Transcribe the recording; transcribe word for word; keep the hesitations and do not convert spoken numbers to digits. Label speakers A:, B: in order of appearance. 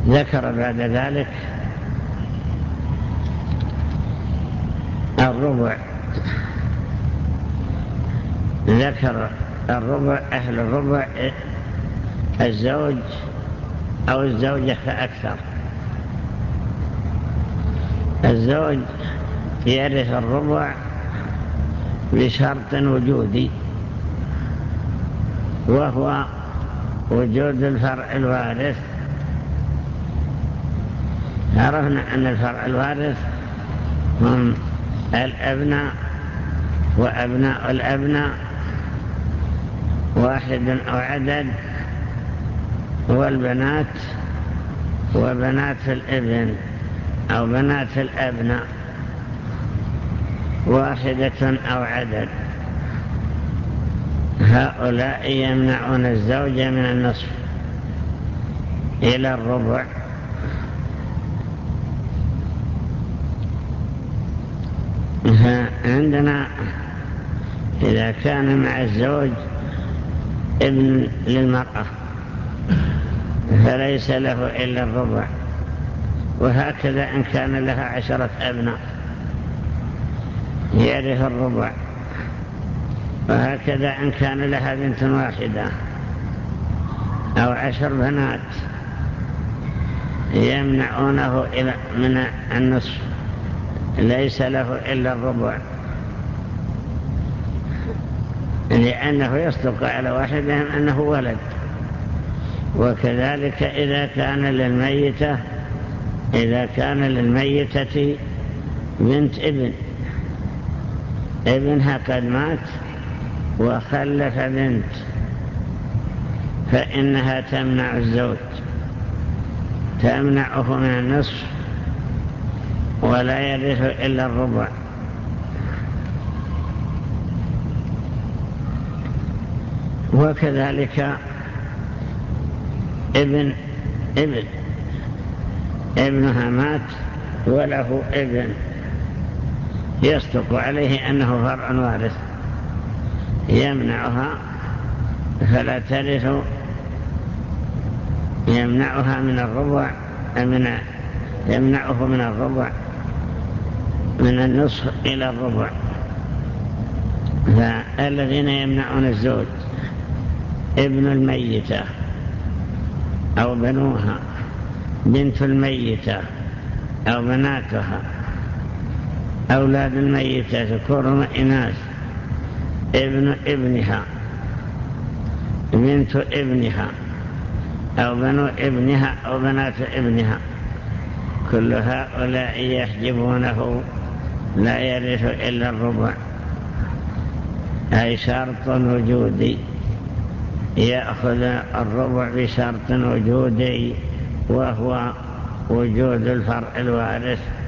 A: ذكر بعد ذلك الربع، ذكر الربع أهل الربع الزوج أو الزوجة فأكثر. الزوج يرث الربع بشرط وجودي، وهو وجود الفرع الوارث. عرفنا أن الفرع الوارث هم الأبناء وأبناء الأبناء واحد أو عدد، والبنات وبنات الابن أو بنات الأبناء واحدة أو عدد. هؤلاء يمنعون الزوج من النصف إلى الربع. عندنا إذا كان مع الزوج ابن للمرأة فليس له إلا الربع، وهكذا إن كان لها عشرة أبناء يرث الربع، وهكذا إن كان لها بنت واحدة أو عشر بنات يمنعونه من النصف، ليس له إلا الربع، لأنه يصدق على واحدهم أنه ولد. وكذلك إذا كان للميتة إذا كان للميتة بنت ابن، ابنها قد مات وخلف بنت، فإنها تمنع الزوج، تمنعه من النصف ولا يرث إلا الربع. وكذلك ابن ابن ابنها مات وله ابن يصدق عليه أنه فرع وارث، يمنعها فلا ترث، يمنعها من الربع من يمنعه من الربع من النصف إلى الربع. فالذين يمنعون الزوج ابن الميتة أو بنوها، بنت الميتة أو بناتها، أولاد الميتة ذكور وإناث، ابن ابنها، بنت ابنها أو بنو ابنها أو بنات ابنها، كل هؤلاء يحجبونه، لا يرث إلا الربع، أي شرط وجودي، يأخذ الربع بشرط وجودي، وهو وجود الفرع الوارث